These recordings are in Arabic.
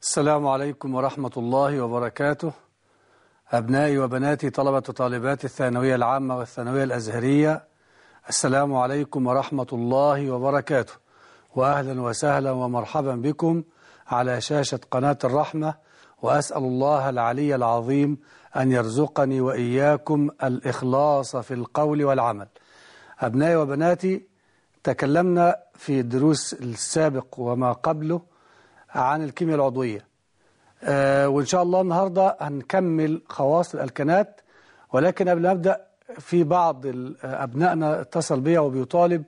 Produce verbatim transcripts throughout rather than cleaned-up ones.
السلام عليكم ورحمة الله وبركاته. أبنائي وبناتي طلبة وطالبات الثانوية العامة والثانوية الأزهرية، السلام عليكم ورحمة الله وبركاته، وأهلا وسهلا ومرحبا بكم على شاشة قناة الرحمة، وأسأل الله العلي العظيم أن يرزقني وإياكم الإخلاص في القول والعمل. أبنائي وبناتي، تكلمنا في الدروس السابق وما قبله عن الكيمياء العضوية، آه وإن شاء الله النهاردة هنكمل خواص الألكانات. ولكن قبل ما أبدأ، في بعض أبنائنا اتصل بي وبيطالب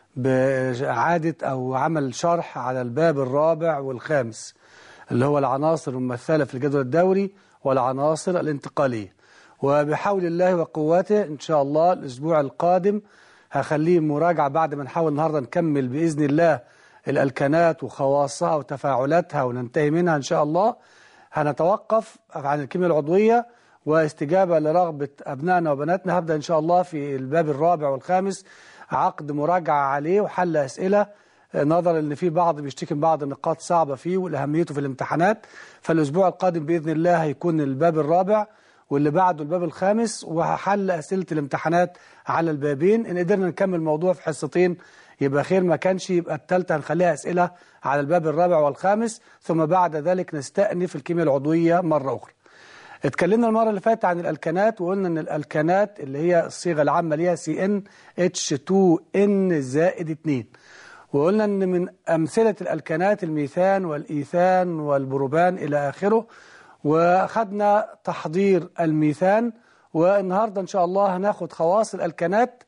بإعادة أو عمل شرح على الباب الرابع والخامس، اللي هو العناصر الممثلة في الجدول الدوري والعناصر الانتقالية. وبحول الله وقوته إن شاء الله الأسبوع القادم هخليه مراجعة بعد ما نحاول النهاردة نكمل بإذن الله الألكانات وخواصها وتفاعلاتها وننتهي منها إن شاء الله. هنتوقف عن الكيمياء العضوية، واستجابة لرغبة أبنائنا وبناتنا هبدأ إن شاء الله في الباب الرابع والخامس عقد مراجعة عليه وحل أسئلة، نظرا أن في بعض بيشتكي من بعض النقاط صعبة فيه والأهميته في الامتحانات. فالأسبوع القادم بإذن الله هيكون الباب الرابع، واللي بعده الباب الخامس، وحل أسئلة الامتحانات على البابين. إن قدرنا نكمل الموضوع في حصتين يبقى خير، ما كانش يبقى الثالثة هنخليها أسئلة على الباب الرابع والخامس، ثم بعد ذلك نستأنف الكيمياء العضوية مرة أخرى. اتكلمنا المرة اللي فاتت عن الألكانات، وقلنا أن الألكانات اللي هي الصيغة العامة ليها سي إن إتش تو إن زائد اتنين، وقلنا أن من أمثلة الألكانات الميثان والإيثان والبروبان إلى آخره، وأخذنا تحضير الميثان. والنهاردة إن شاء الله هناخد خواص الألكانات،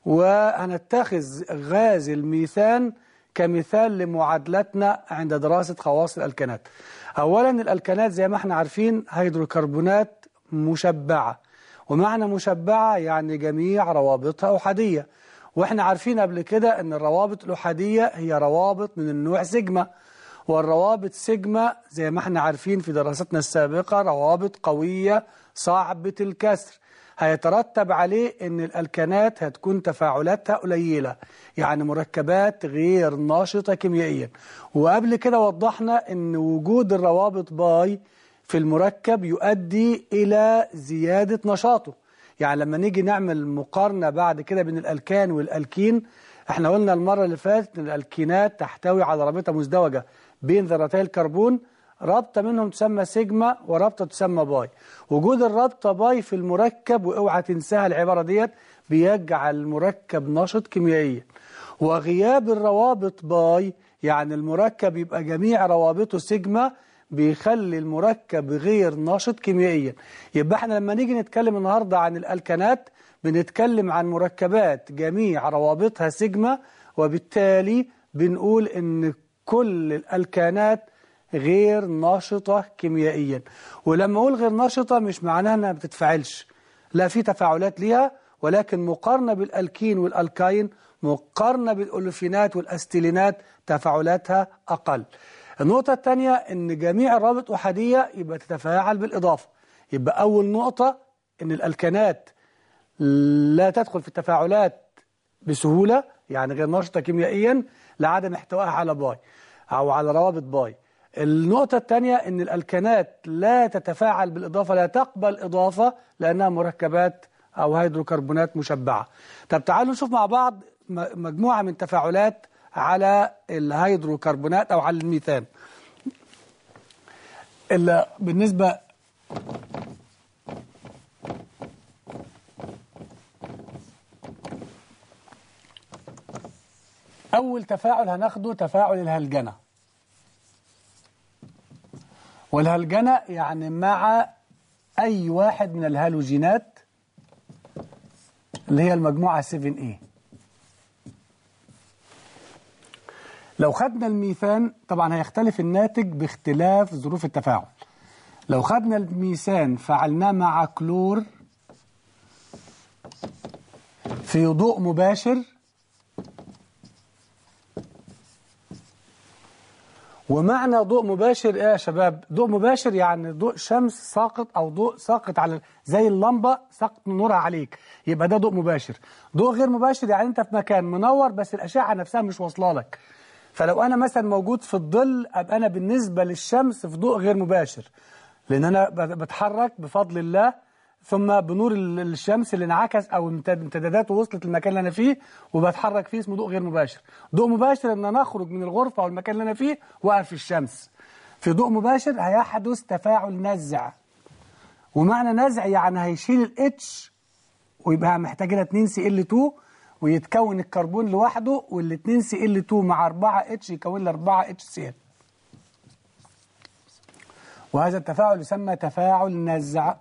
وهنتخذ غاز الميثان كمثال لمعادلتنا عند دراسة خواص الألكانات. أولا، الألكانات زي ما احنا عارفين هيدروكربونات مشبعة، ومعنى مشبعة يعني جميع روابطها أحادية. واحنا عارفين قبل كده أن الروابط الأحادية هي روابط من النوع سيجما، والروابط سيجما زي ما احنا عارفين في دراستنا السابقة روابط قوية صعبة الكسر، هيترتب عليه أن الألكانات هتكون تفاعلاتها قليلة، يعني مركبات غير ناشطة كيميائيا. وقبل كده وضحنا أن وجود الروابط باي في المركب يؤدي إلى زيادة نشاطه. يعني لما نيجي نعمل مقارنة بعد كده بين الألكان والألكين، احنا قلنا المرة اللي فاتت أن الألكينات تحتوي على رابطة مزدوجة بين ذرتي الكربون، رابطة منهم تسمى سيجما ورابطة تسمى باي. وجود الرابطة باي في المركب، واوعى تنساها العبارة ديت، بيجعل المركب نشط كيميائيا. وغياب الروابط باي يعني المركب يبقى جميع روابطه سيجما، بيخلي المركب غير نشط كيميائيا. يبقى احنا لما نيجي نتكلم النهاردة عن الألكانات بنتكلم عن مركبات جميع روابطها سيجما، وبالتالي بنقول ان كل الألكانات غير ناشطة كيميائيا. ولما أقول غير ناشطة مش معناها أنها ما بتتفاعلش، لا، في تفاعلات ليها، ولكن مقارنة بالألكين والألكاين، مقارنة بالأولوفينات والأستيلينات، تفاعلاتها أقل. النقطة الثانية أن جميع الروابط أحادية يبقى تتفاعل بالإضافة. يبقى أول نقطة أن الألكانات لا تدخل في التفاعلات بسهولة، يعني غير ناشطة كيميائيا لعدم احتوائها على باي أو على روابط باي. النقطة الثانية أن الألكانات لا تتفاعل بالإضافة، لا تقبل إضافة، لأنها مركبات أو هيدروكربونات مشبعة. طب تعالوا نشوف مع بعض مجموعة من تفاعلات على الهيدروكربونات أو على الميثان. بالنسبة أول تفاعل هناخده تفاعل الهلجنة. والهلجنة يعني مع أي واحد من الهالوجينات اللي هي المجموعة سبعة إيه. لو خدنا الميثان طبعا هيختلف الناتج باختلاف ظروف التفاعل. لو خدنا الميثان فعلناه مع كلور في ضوء مباشر، ومعنى ضوء مباشر ايه يا شباب؟ ضوء مباشر يعني ضوء شمس ساقط او ضوء ساقط على زي اللمبه ساقط نورها عليك، يبقى ده ضوء مباشر. ضوء غير مباشر يعني انت في مكان منور بس الاشعه نفسها مش واصله لك، فلو أنا مثلا موجود في الظل أبقى أنا بالنسبة للشمس في ضوء غير مباشر، لأن أنا بتحرك بفضل الله ثم بنور الشمس اللي انعكس أو امتداداته وصلت للمكان اللي أنا فيه وبتحرك فيه، اسمه ضوء غير مباشر. ضوء مباشر إن أنا أخرج من الغرفة أو المكان اللي أنا فيه وأقف في الشمس. في ضوء مباشر هيحدث تفاعل نزع، ومعنى نزع يعني هيشيل الاتش ويبقى محتاج لها اتنين سي ال اتنين ويتكون الكربون لوحده، وال اتنين سي ال اتنين مع اربعة اتش يكون لي اربعة اتش سي ال. وهذا التفاعل يسمى تفاعل نزع.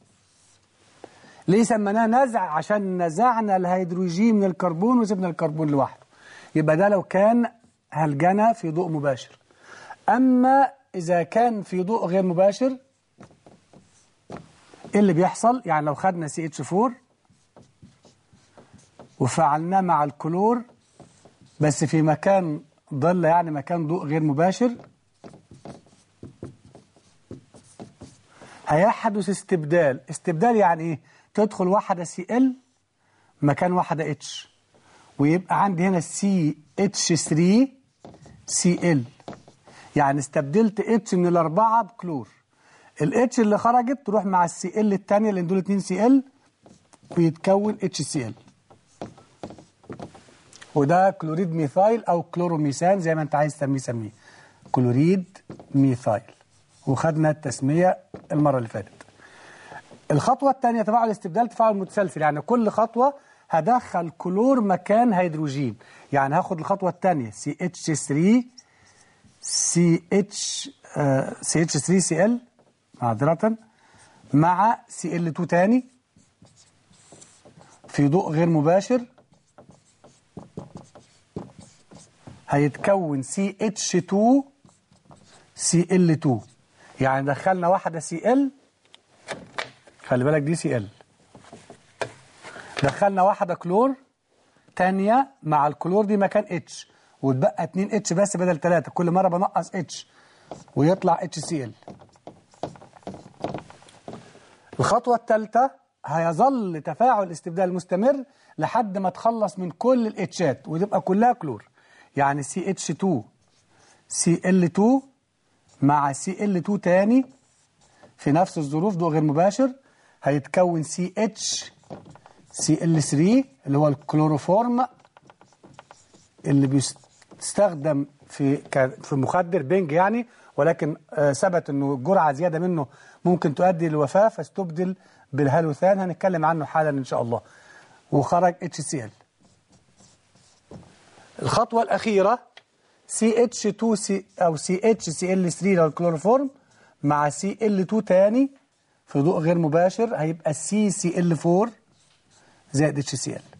ليه سميناه نزع؟ عشان نزعنا الهيدروجين من الكربون وسيبنا الكربون لوحده. يبقى ده لو كان هلجنة في ضوء مباشر. أما إذا كان في ضوء غير مباشر إيه اللي بيحصل؟ يعني لو خدنا سي اتش اربعة وفعلناه مع الكلور بس في مكان ظل، يعني مكان ضوء غير مباشر، هيحدث استبدال. استبدال يعني ايه؟ تدخل واحدة سي ال مكان واحدة اتش، ويبقى عندي هنا سي اتش تلاتة سي ال، يعني استبدلت اتش من الاربعة بكلور. الاتش اللي خرجت تروح مع السي ال الثانية اللي دول اتنين سي ال ويتكون اتش سي ال، وده كلوريد ميثايل او كلوروميثان زي ما انت عايز تسميه سميه، كلوريد ميثايل. وخدنا التسمية المرة اللي فاتت. الخطوة الثانية تفاعل الاستبدال تفاعل متسلسل، يعني كل خطوة هدخل كلور مكان هيدروجين. يعني هاخد الخطوة الثانية سي اتش تلاتة سي اتش سي اتش تلاتة سي ال معذرة مع سي ال اتنين تاني في ضوء غير مباشر، هيتكون سي اتش اتنين سي ال اتنين. يعني دخلنا واحدة سي ال، خلي بالك دي سي ال، دخلنا واحدة كلور تانية مع الكلور دي مكان اتش، وتبقى اتنين اتش بس بدل تلاتة، كل مرة بنقص اتش ويطلع اتش سي ال. الخطوة الثالثة هيظل تفاعل الاستبدال مستمر لحد ما تخلص من كل الاتشات وتبقى كلها كلور. يعني سي اتش اتنين سي ال اتنين مع سي ال اتنين تاني في نفس الظروف ضوء غير مباشر، هيتكون سي اتش سي ال تلاتة اللي هو الكلوروفورم اللي بيستخدم في في مخدر بنج يعني، ولكن ثبت انه جرعه زياده منه ممكن تؤدي للوفاه فاستبدل بالهالوثان، هنتكلم عنه حالا ان شاء الله. وخرج اتش سي ال. الخطوه الاخيره سي اتش اتنين سي او سي اتش سي ال تلاتة لو الكلوروفورم مع سي ال اتنين تاني في ضوء غير مباشر، هيبقى سي سي ال اربعة زائد اتش سي ال.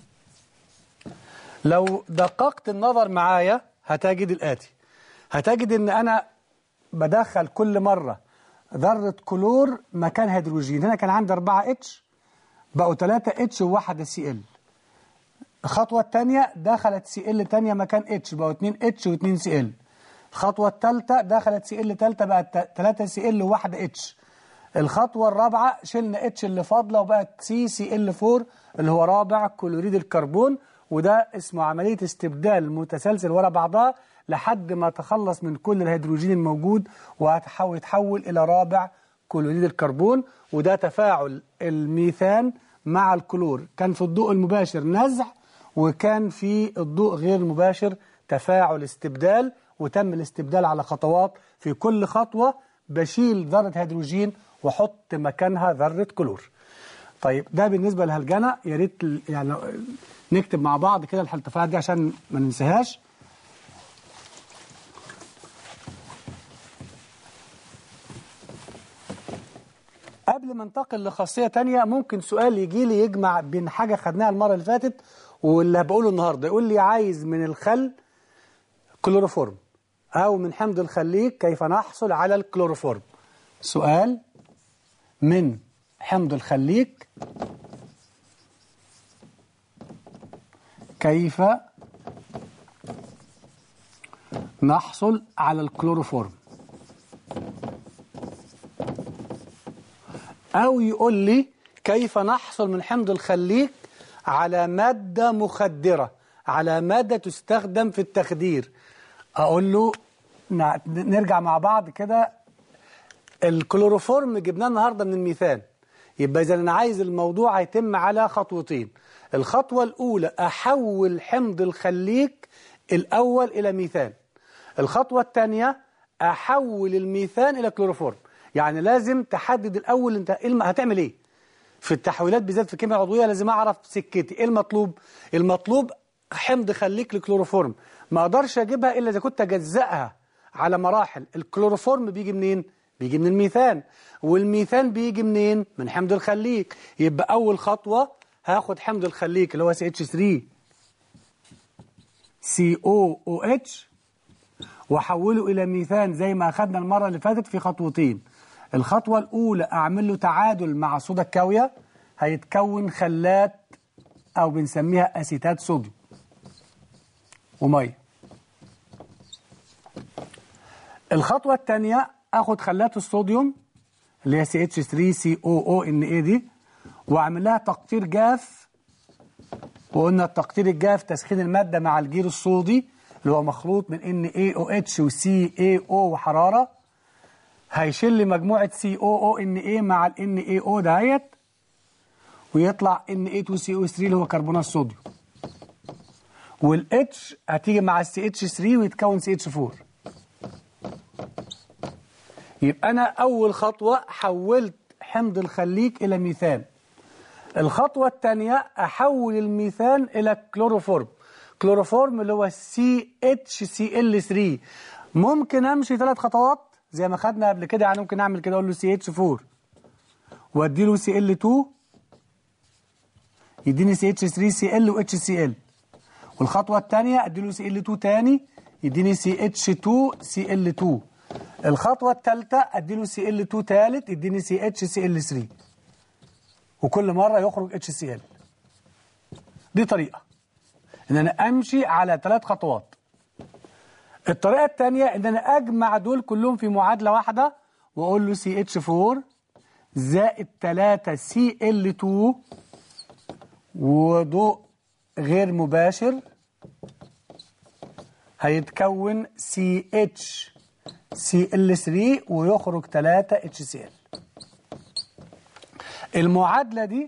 لو دققت النظر معايا هتجد الآتي، هتجد ان انا بدخل كل مرة ذرة كلور مكان هيدروجين. هنا كان عندي اربعة اتش بقوا تلاتة اتش وواحدة سي ال. الخطوة الثانية دخلت سي ال ثانية مكان اتش بقوا اتنين اتش واتنين سي ال. الخطوة الثالثة دخلت سي ال ثالثة بقت تلاتة سي ال وواحدة اتش. الخطوة الرابعة شلنا اتش اللي فاضلة وبقت سي سي ال اربعة اللي هو رابع كلوريد الكربون، وده اسمه عملية استبدال متسلسل ورا بعضها لحد ما تخلص من كل الهيدروجين الموجود وهتحول يتحول إلى رابع كلوريد الكربون. وده تفاعل الميثان مع الكلور، كان في الضوء المباشر نزع وكان في الضوء غير المباشر تفاعل استبدال، وتم الاستبدال على خطوات. في كل خطوة بشيل ذرة هيدروجين وحط مكانها ذرة كلور. طيب ده بالنسبة للهلجنة، يا ريت يعني نكتب مع بعض كده التفاعلات دي عشان ما ننساهاش. قبل ما انتقل لخاصية تانية، ممكن سؤال يجي لي يجمع بين حاجة خدناها المرة اللي فاتت واللي بقوله النهاردة، يقول لي عايز من الخل كلوروفورم أو من حمض الخليج كيف نحصل على الكلوروفورم. سؤال من حمض الخليج كيف نحصل على الكلوروفورم، أو يقول لي كيف نحصل من حمض الخليج على مادة مخدرة، على مادة تستخدم في التخدير، اقول له نرجع مع بعض كده. الكلوروفورم جبناه النهارده من الميثان، يبقى اذا انا عايز الموضوع هيتم على خطوتين. الخطوه الاولى احول حمض الخليك الاول الى ميثان. الخطوه الثانيه احول الميثان الى كلوروفورم. يعني لازم تحدد الاول انت هتعمل ايه في التحويلات، بالذات في الكيمياء العضويه. لازم اعرف سكتي ايه المطلوب. المطلوب حمض خليك لكلوروفورم، ما اقدرش اجيبها الا اذا كنت اجزئها على مراحل. الكلوروفورم بيجي منين؟ بيجي من الميثان، والميثان بيجي منين؟ من حمض الخليك. يبقى اول خطوه هاخد حمض الخليك اللي هو سي اتش ثري سي او او اتش واحوله الى ميثان زي ما اخذنا المره اللي فاتت في خطوتين. الخطوه الاولى اعمل له تعادل مع الصودا الكاويه، هيتكون خلات او بنسميها اسيتات صوديوم وميه. الخطوه الثانيه اخد خلات الصوديوم اللي هي سي اتش ثري سي او او ان اي دي واعمل لها تقطير جاف. وقلنا التقطير الجاف تسخين الماده مع الجير الصودي اللي هو مخلوط من ان اي او اتش وسي اي او وحراره، هيشيل لي مجموعه سي او او ان اي مع ال ان اي او دهيت، ويطلع ان اي تو سي او ثري اللي هو كربونات الصوديوم، والاتش هتيجي مع السي اتش ثري ويتكون سي اتش فور. يبقى انا اول خطوه حولت حمض الخليك الى ميثان. الخطوه الثانيه احول الميثان الى كلوروفورم. كلوروفورم اللي هو سي اتش سي ال ثري. ممكن امشي ثلاث خطوات زي ما خدنا قبل كده. يعني ممكن اعمل كده اقول له سي اتش فور وادي له سي ال تو يديني سي اتش ثري سي ال و اتش سي ال. والخطوه الثانيه ادي له سي ال تو ثاني يديني سي اتش تو سي ال تو. الخطوه الثالثه ادي له سي ال تو ثالث يديني سي اتش سي ال ثري، وكل مره يخرج اتش سي ال. دي طريقه ان انا امشي على ثلاث خطوات. الطريقه الثانيه ان انا اجمع دول كلهم في معادله واحده واقول له سي اتش فور زائد ثلاثة سي ال تو وضوء غير مباشر هيتكون سي اتش سي ال ثري ويخرج ثلاثة اتش سي ال. المعادله دي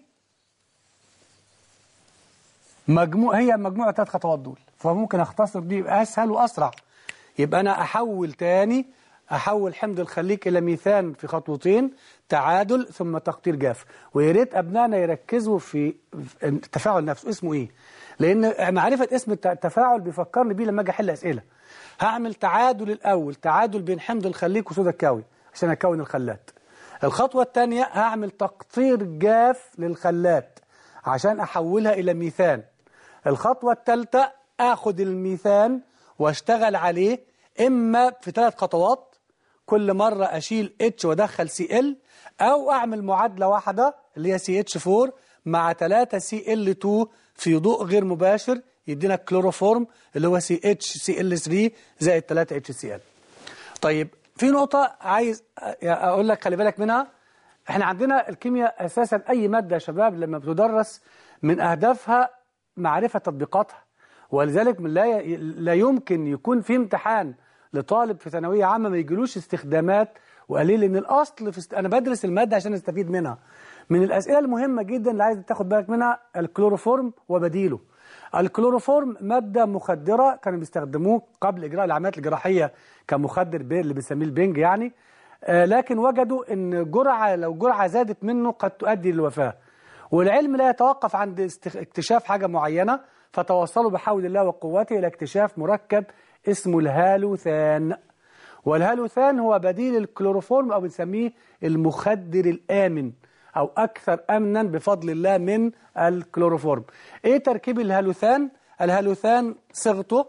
مجموع هي مجموعه ثلاث خطوات دول، فممكن اختصر دي يبقى اسهل واسرع. يبقى انا احول تاني احول حمض الخليك الى ميثان في خطوتين، تعادل ثم تقطير جاف. ويا ريت ابنائنا يركزوا في التفاعل نفسه اسمه ايه، لان معرفه اسم التفاعل بيفكرني بيه لما اجي احل اسئله. هعمل تعادل الاول، تعادل بين حمض الخليك وصودا الكاوي عشان اكون الخلات. الخطوه الثانيه هعمل تقطير جاف للخلات عشان احولها الى ميثان. الخطوه الثالثه اخد الميثان واشتغل عليه اما في ثلاث خطوات، كل مره اشيل اتش وادخل سي ال، او اعمل معادله واحده اللي هي سي اتش فور مع ثلاثة سي ال تو في ضوء غير مباشر يدينا كلوروفورم اللي هو سي اتش سي ال ثري زائد ثلاثة اتش سي ال. طيب في نقطه عايز اقول لك خلي بالك منها. احنا عندنا الكيمياء اساسا اي ماده يا شباب لما بتدرس من اهدافها معرفه تطبيقاتها، ولذلك لا لا يمكن يكون في امتحان لطالب في ثانويه عامه ما يجيلوش استخدامات وقليل. لان الاصل في است... انا بدرس الماده عشان استفيد منها. من الاسئله المهمه جدا اللي عايز تاخد بالك منها الكلوروفورم وبديله. الكلوروفورم ماده مخدره كانوا بيستخدموه قبل اجراء العمليات الجراحيه كمخدر اللي بنسميه البنج يعني، آه لكن وجدوا ان جرعه لو جرعه زادت منه قد تؤدي للوفاه. والعلم لا يتوقف عند استخ... اكتشاف حاجه معينه، فتوصلوا بحول الله وقوته إلى اكتشاف مركب اسمه الهالوثان. والهالوثان هو بديل الكلوروفورم أو بنسميه المخدر الآمن أو أكثر أمنا بفضل الله من الكلوروفورم. إيه تركيب الهالوثان؟ الهالوثان صيغته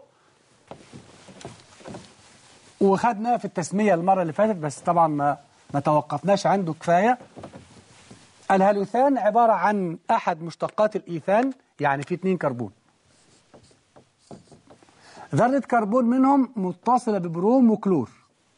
وخدنا في التسمية المرة اللي فاتت بس طبعا ما, ما توقفناش عنده كفاية. الهالوثان عبارة عن أحد مشتقات الإيثان، يعني فيه اتنين كربون، ذرة كربون منهم متصلة ببروم وكلور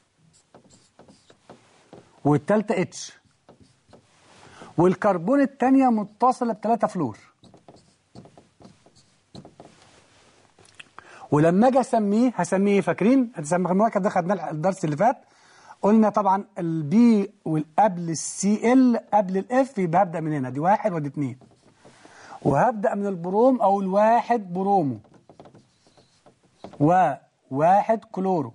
والتالتة اتش، والكربون التانية متصلة بثلاثة فلور. ولما اجي اسميه هسميه ايه؟ فاكرين هتسمى المركب ده خدناه الدرس اللي فات، قلنا طبعا البي والقبل السي ال قبل الاف، يبقى هبدا من هنا، دي واحد ودي اتنين، وهبدا من البروم او الواحد برومو وواحد كلورو،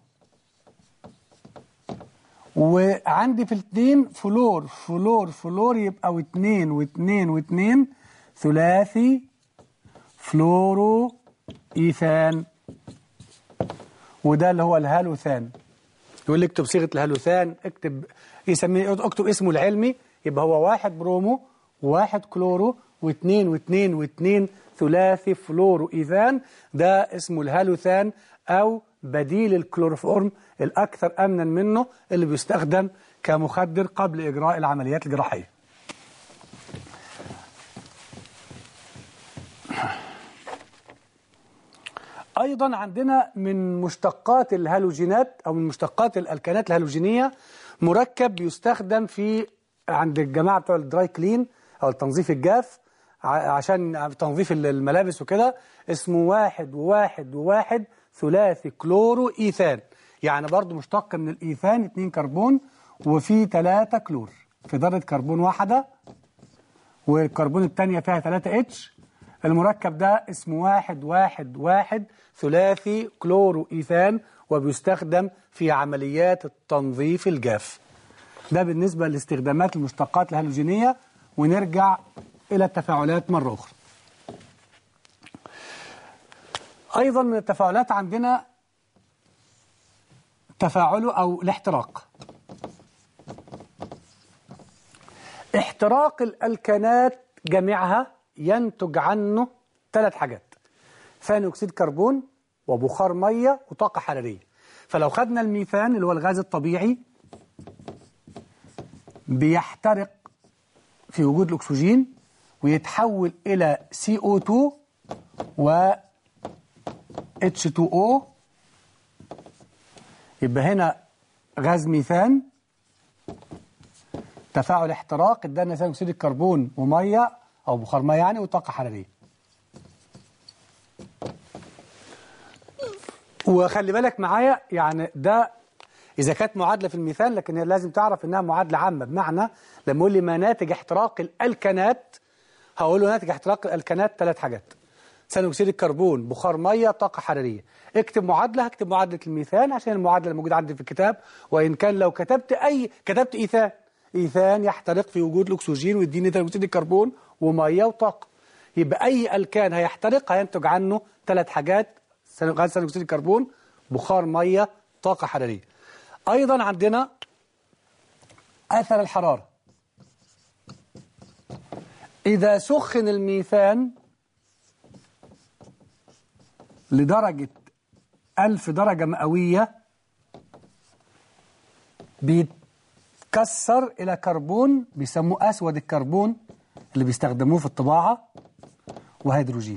وعندي في الاثنين فلور فلور فلور، يبقى واثنين واثنين واثنين ثلاثي فلورو ايثان، وده اللي هو الهالوثان. يقول لي اكتب صيغه الهالوثان، اكتب يسميه اكتب اسمه العلمي، يبقى هو واحد برومو وواحد كلورو واثنين واثنين واثنين ثلاثي فلورو ايثان، ده اسمه الهالوثان او بديل الكلوروفورم الأكثر أمنا منه، اللي بيستخدم كمخدر قبل إجراء العمليات الجراحية. أيضا عندنا من مشتقات الهالوجينات أو من مشتقات الألكانات الهالوجينية مركب بيستخدم في عند الجماعة بتوع الدراي كلين أو التنظيف الجاف عشان تنظيف الملابس وكده، اسمه واحد وواحد وواحد ثلاثي كلورو إيثان، يعني برضو مشتق من الإيثان، اتنين كربون وفي ثلاثة كلور في ذرة كربون واحدة، والكربون الثانية فيها ثلاثة اتش. المركب ده اسمه واحد واحد واحد ثلاثي كلورو إيثان، وبيستخدم في عمليات التنظيف الجاف. ده بالنسبة لاستخدامات المشتقات الهالوجينية. ونرجع إلى التفاعلات مرة أخرى. أيضا من التفاعلات عندنا تفاعله أو الاحتراق. احتراق الألكانات جميعها ينتج عنه ثلاث حاجات: ثاني أكسيد كربون وبخار مية وطاقة حرارية. فلو خدنا الميثان اللي هو الغاز الطبيعي بيحترق في وجود الأكسجين ويتحول إلى سي أو تو و اتش تو او، يبقى هنا غاز ميثان تفاعل احتراق ادانا ثاني اكسيد الكربون وميه او بخار ميه يعني وطاقه حراريه. وخلي بالك معايا، يعني ده اذا كانت معادله في الميثان، لكن لازم تعرف انها معادله عامه، بمعنى لما يقول لي ما ناتج احتراق الالكانات هقول له ناتج احتراق الالكانات ثلاث حاجات: ثاني اكسيد الكربون، بخار ميه، طاقه حراريه. اكتب معادله، هكتب معادله الميثان عشان المعادله الموجوده عندي في الكتاب، وان كان لو كتبت اي كتبت ايثان، ايثان يحترق في وجود الاكسجين ويديني ثاني اكسيد الكربون وميه وطاقه. يبقى اي الكان هيحترق هينتج عنه ثلاث حاجات: غاز ثاني اكسيد الكربون، بخار ميه، طاقه حراريه. ايضا عندنا اثر الحراره. اذا سخن الميثان لدرجة ألف درجة مئوية بيتكسر إلى كربون بيسموه أسود الكربون اللي بيستخدموه في الطباعة وهيدروجين.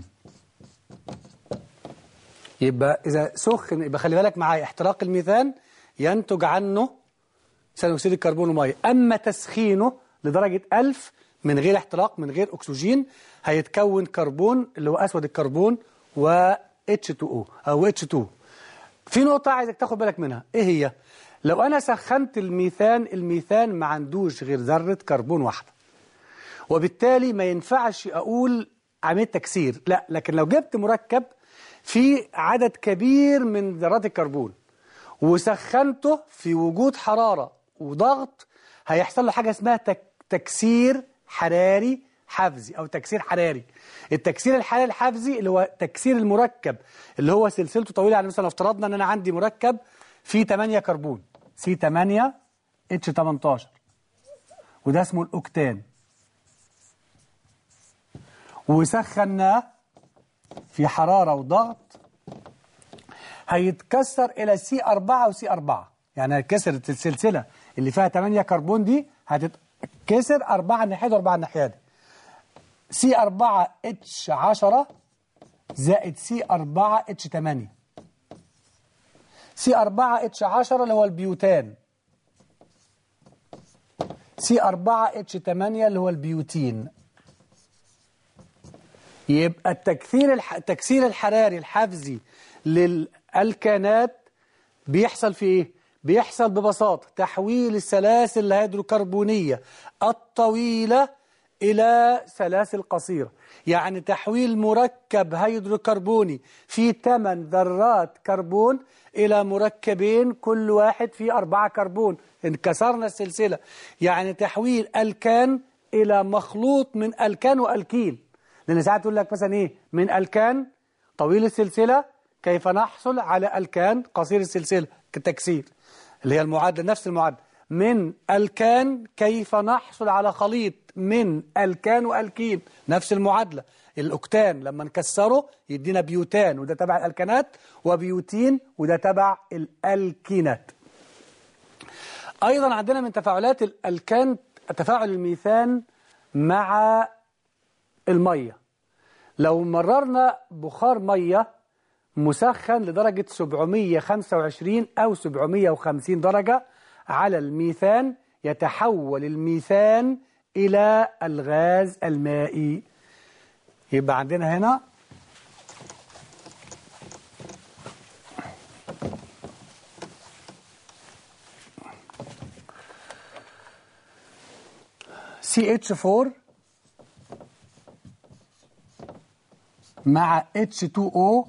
يبقى إذا سخن، يبقى خلي بالك معايا، احتراق الميثان ينتج عنه ثاني أكسيد الكربون ومية، أما تسخينه لدرجة ألف من غير احتراق من غير أكسجين هيتكون كربون اللي هو أسود الكربون و اتش تو او أو اتش تو. في نقطة عايزك تاخد بالك منها، إيه هي؟ لو أنا سخنت الميثان، الميثان ما عندوش غير ذرة كربون واحدة، وبالتالي ما ينفعش أقول عملية تكسير، لا. لكن لو جبت مركب فيه عدد كبير من ذرات الكربون وسخنته في وجود حرارة وضغط، هيحصل له حاجة اسمها تك تكسير حراري حفزي أو تكسير حراري. التكسير الحراري الحفزي اللي هو تكسير المركب اللي هو سلسلته طويلة. يعني مثلا لو افترضنا أن أنا عندي مركب فيه ثمانية كربون، سي ثمانية اتش ثمانية عشر، وده اسمه الأوكتان، وسخناه في حرارة وضغط، هيتكسر إلى سي أربعة وسي أربعة. يعني هتكسر السلسلة اللي فيها ثمانية كربون دي هتتكسر أربعة ناحية وأربعة ناحية، سي أربعة اتش عشرة زائد سي أربعة اتش ثمانية. سي أربعة اتش عشرة اللي هو البيوتان، سي أربعة اتش ثمانية اللي هو البيوتين. يبقى التكثير الح... التكسير الحراري الحفزي للألكانات بيحصل في إيه؟ بيحصل ببساطة تحويل السلاسل الهيدروكربونية الطويلة إلى سلاسل قصيرة. يعني تحويل مركب هيدروكربوني فيه ثمان ذرات كربون إلى مركبين كل واحد فيه أربعة كربون، انكسرنا السلسلة. يعني تحويل ألكان إلى مخلوط من ألكان وألكين. لأن ساعات تقول لك مثلا إيه؟ من ألكان طويل السلسلة كيف نحصل على ألكان قصير السلسلة كتكسير، اللي هي المعادلة، نفس المعادلة. من ألكان كيف نحصل على خليط من ألكان وألكين، نفس المعادلة. الأكتان لما نكسره يدينا بيوتان وده تبع الألكانات، وبيوتين وده تبع الألكينات. أيضا عندنا من تفاعلات الألكان تفاعل الميثان مع المية. لو مررنا بخار مية مسخن لدرجة سبعمية وخمسة وعشرين أو سبعمية وخمسين درجة على الميثان، يتحول الميثان إلى الغاز المائي. يبقى عندنا هنا سي إتش فور مع إتش تو أو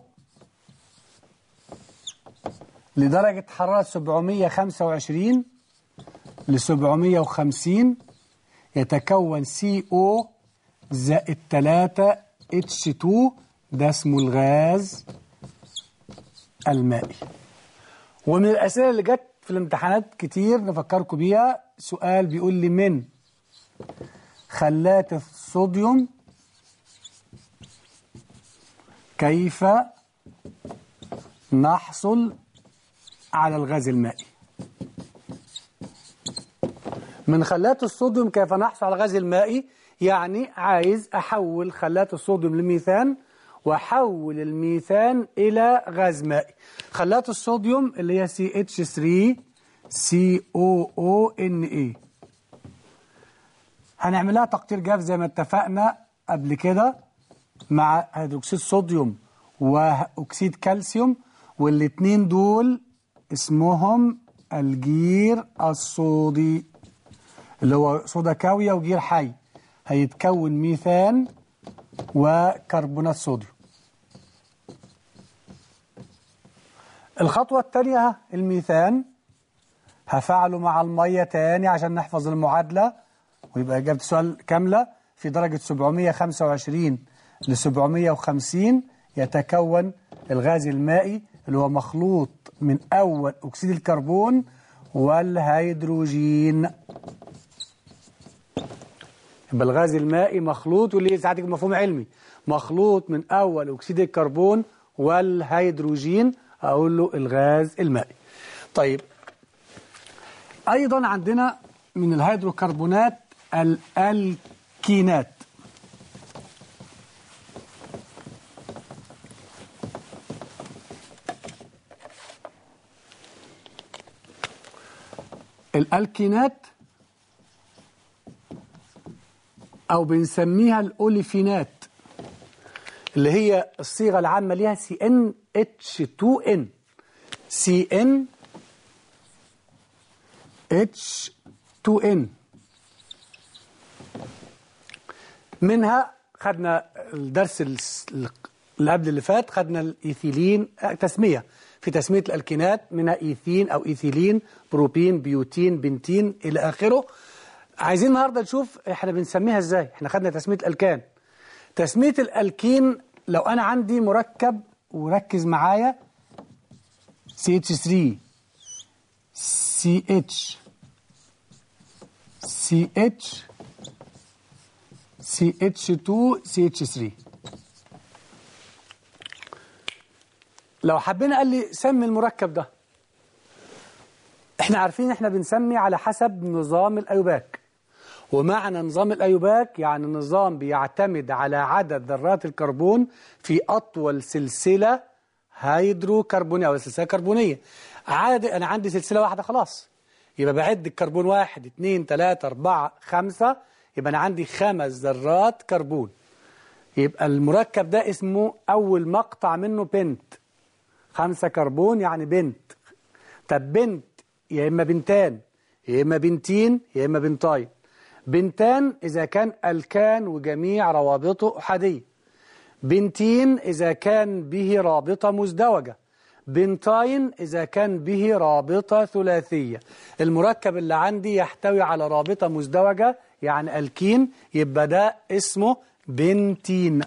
لدرجة حرارة سبعمية وخمسة وعشرين ل سبعمية وخمسين، يتكون سي أو زائد ثلاثة إتش تو، ده اسمه الغاز المائي. ومن الأسئلة اللي جت في الامتحانات كتير نفكركم بيها، سؤال بيقول لي من خلات الصوديوم كيف نحصل على الغاز المائي؟ من خلات الصوديوم كيف نحصل على الغاز المائي، يعني عايز أحول خلات الصوديوم لميثان وأحول الميثان إلى غاز مائي. خلات الصوديوم اللي هي سي إتش ثري سي أو أو إن إيه، هنعملها تقطير جاف زي ما اتفقنا قبل كده مع هيدروكسيد صوديوم وأكسيد كالسيوم، والاتنين دول اسمهم الجير الصودي اللي هو صودا كاوية وجير حي. هيتكون ميثان وكربونات صوديوم. الخطوة الثانية الميثان هفعله مع المية تاني عشان نحفظ المعادلة ويبقى إجابة السؤال كاملة. في درجة سبعمية وخمسة وعشرين ل سبعمية وخمسين يتكون الغاز المائي اللي هو مخلوط من أول أكسيد الكربون والهيدروجين. يبقى الغاز المائي مخلوط، واللي ساعات مفهوم علمي، مخلوط من أول أكسيد الكربون والهيدروجين، أقول له الغاز المائي. طيب أيضا عندنا من الهيدروكربونات الألكينات. الألكينات أو بنسميها الأوليفينات اللي هي الصيغة العامة ليها سي إن إتش تو إن، سي إن إتش تو إن. منها خدنا الدرس اللي قبل اللي فات، خدنا الإيثيلين تسمية، في تسمية الألكينات منها إيثين أو إيثيلين، بروبين، بيوتين، بنتين إلى آخره. عايزين النهارده نشوف احنا بنسميها ازاي. احنا خدنا تسمية الألكان. تسمية الألكين لو أنا عندي مركب، وركز معايا، سي إتش ثري سي إتش سي إتش سي إتش تو سي إتش ثري. لو حبينا قال لي سمي المركب ده، احنا عارفين احنا بنسمي على حسب نظام الأيوباك. ومعنى نظام الأيوباك يعني نظام بيعتمد على عدد ذرات الكربون في أطول سلسلة هيدروكربونية أو سلسلة كربونية. عدد أنا عندي سلسلة واحدة خلاص، يبقى بعد الكربون واحد اتنين تلاتة أربعة خمسة، يبقى أنا عندي خمس ذرات كربون. يبقى المركب ده اسمه أول مقطع منه بنت، خمسة كربون يعني بنت. طب بنت يا إما بنتان يا إما بنتين يا إما بنتاين. بنتان إذا كان الكان وجميع روابطه أحادية. بنتين إذا كان به رابطة مزدوجة. بنتاين إذا كان به رابطة ثلاثية. المركب اللي عندي يحتوي على رابطة مزدوجة يعني الكين، يبقى ده اسمه بنتين.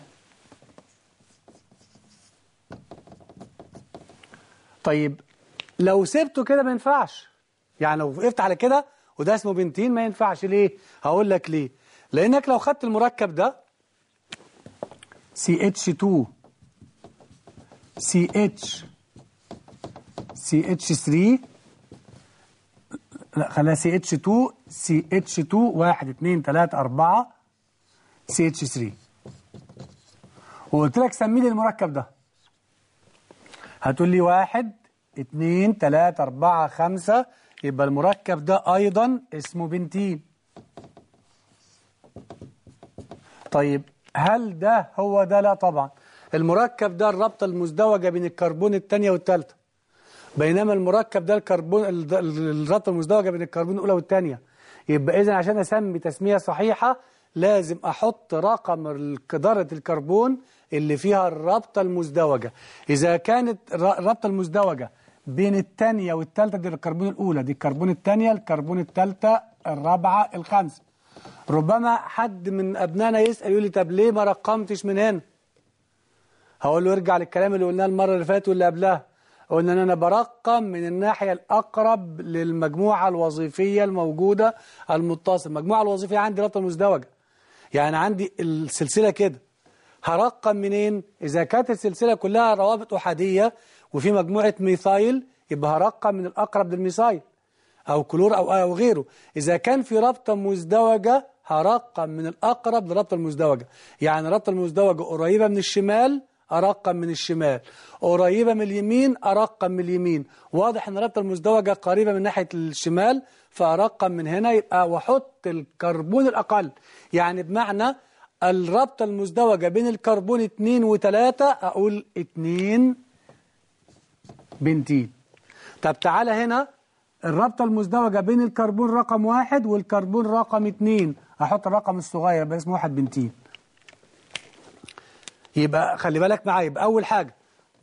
طيب لو سبته كده ما ينفعش، يعني لو وقفت على كده وده اسمه بنتين ما ينفعش. ليه؟ هقول لك ليه. لأنك لو خدت المركب ده سي اتش تو سي اتش سي اتش ثري، لا خليها سي اتش تو سي اتش تو واحد اتنين تلاتة أربعة سي اتش ثري، وقلت لك سمي لي المركب ده، هتقول لي واحد اتنين تلاتة أربعة خمسة، يبقى المركب ده أيضا اسمه بنتين. طيب هل ده هو ده؟ لا طبعا. المركب ده الرابطة المزدوجة بين الكربون الثانية والثالثة، بينما المركب ده الكربون الرابطة المزدوجة بين الكربون الأولى والثانية. يبقى إذن عشان أسمي تسمية صحيحة لازم أحط رقم ذرة الكربون اللي فيها الرابطة المزدوجة. إذا كانت الرابطة المزدوجة بين الثانية والثالثة دي الكربون الأولى، دي الكربون الثانية، الكربون الثالثة، الرابعة، الخامسة. ربما حد من أبنائنا يسأل يقول لي طب ليه ما رقمتش من هنا؟ هقول له ارجع للكلام اللي قلناه المرة اللي فاتت واللي قبلها. قلنا ان انا برقم من الناحية الأقرب للمجموعة الوظيفية الموجودة المتصلة. المجموعة الوظيفية عندي رابطة مزدوجة، يعني عندي السلسلة كده، هرقم منين؟ إذا كانت السلسلة كلها روابط أحادية وفي مجموعة ميثايل يبقى هرقم من الأقرب للميثايل أو كلور أو أو غيره. إذا كان في رابطة مزدوجة هرقم من الأقرب للرابطة المزدوجة، يعني الرابطة المزدوجة قريبة من الشمال أرقم من الشمال، قريبة من اليمين أرقم من اليمين. واضح أن الرابطة المزدوجة قريبة من ناحية الشمال فأرقم من هنا، يبقى وأحط الكربون الأقل. يعني بمعنى الرابطة المزدوجة بين الكربون اتنين وتلاتة أقول اتنين بنتين. طب تعالى هنا الرابطة المزدوجة بين الكربون رقم واحد والكربون رقم اتنين، أحط الرقم الصغير يبقى اسمه واحد بنتين. يبقى خلي بالك معايا، يبقى أول حاجة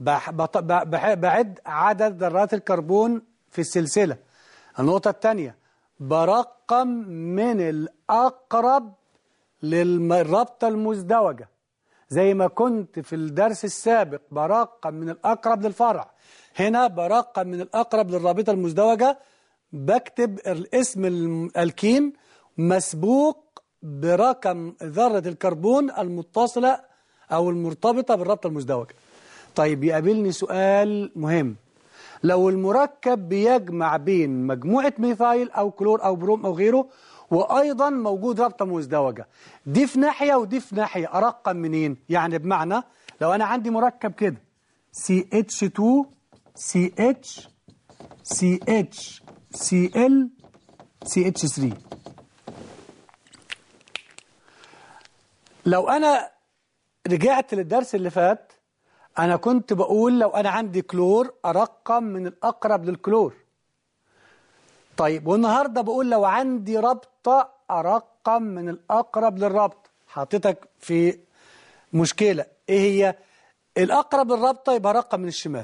بعد عدد ذرات الكربون في السلسلة. النقطة الثانية برقم من الأقرب للرابطة المزدوجة، زي ما كنت في الدرس السابق برقم من الأقرب للفرع، هنا برقم من الأقرب للرابطة المزدوجة. بكتب الاسم الكين مسبوق برقم ذرة الكربون المتصلة أو المرتبطة بالرابطة المزدوجة. طيب يقابلني سؤال مهم، لو المركب بيجمع بين مجموعة ميثايل أو كلور أو بروم أو غيره وأيضا موجود رابطة مزدوجة، دي في ناحية ودي في ناحية، أرقم منين؟ يعني بمعنى لو أنا عندي مركب كده سي اتش تو سي اتش سي اتش سي ال سي اتش ثري، لو أنا رجعت للدرس اللي فات أنا كنت بقول لو أنا عندي كلور أرقم من الأقرب للكلور. طيب والنهاردة بقول لو عندي رابطة أرقم من الأقرب للرابطة. حطيتك في مشكلة، إيه هي؟ الأقرب للرابطة يبقى رقم من الشمال،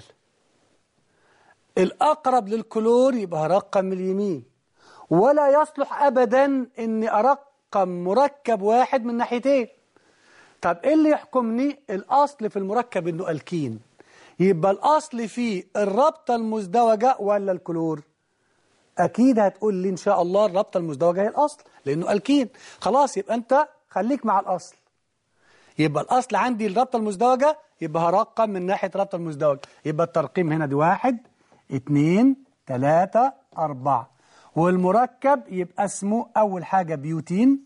الأقرب للكلور يبقى رقم من اليمين، ولا يصلح أبدا أني أرقم مركب واحد من ناحيتين. طب إيه اللي يحكمني؟ الأصل في المركب أنه ألكين، يبقى الأصل فيه الرابطة المزدوجة ولا الكلور؟ أكيد هتقول لي إن شاء الله الرابطة المزدوجة هي الأصل لأنه ألكين. خلاص يبقى أنت خليك مع الأصل، يبقى الأصل عندي الرابطة المزدوجة، يبقى هرقم من ناحية الرابطة المزدوجة. يبقى الترقيم هنا دي واحد اتنين تلاتة أربعة، والمركب يبقى اسمه أول حاجة بيوتين،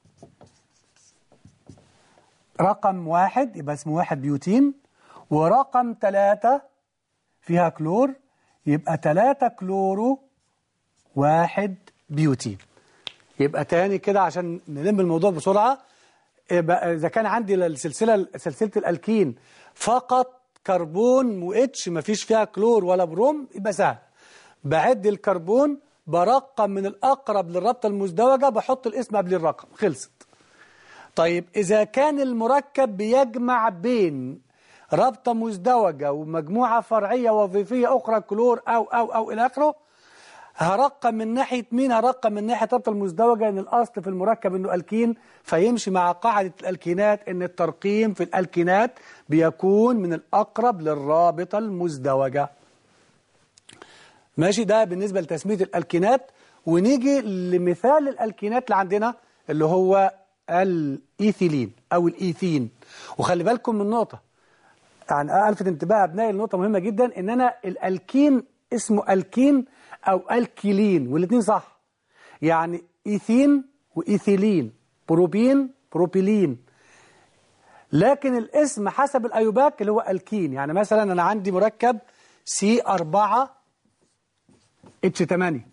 رقم واحد يبقى اسمه واحد بيوتين، ورقم تلاتة فيها كلور يبقى تلاتة كلورو واحد بيوتين. يبقى تاني كده عشان نلم الموضوع بسرعة، إذا كان عندي السلسلة سلسلة الألكين فقط كربون واتش مفيش فيها كلور ولا بروم، يبقى سهل. بعد الكربون برقم من الأقرب للرابطة المزدوجة، بحط الاسم قبل الرقم، خلصت. طيب إذا كان المركب بيجمع بين رابطة مزدوجة ومجموعة فرعية وظيفية أخرى كلور أو أو أو إلى آخره، هرقم من ناحية مين؟ هرقم من ناحية الرابطة المزدوجة، إن الأصل في المركب إنه ألكين، فيمشي مع قاعدة الألكينات إن الترقيم في الألكينات بيكون من الأقرب للرابطة المزدوجة. ماشي، ده بالنسبة لتسمية الألكينات. ونيجي لمثال الألكينات اللي عندنا اللي هو الإيثيلين أو الإيثين. وخلي بالكم من نقطة، يعني ألفت انتباه أبنائي لنقطة مهمة جدا، إن أنا الألكين اسمه ألكين أو ألكيلين، والاثنين صح. يعني إيثين وإيثيلين، بروبين بروبيلين، لكن الاسم حسب الأيوباك اللي هو ألكين. يعني مثلا أنا عندي مركب سي أربعة اتش ثمانية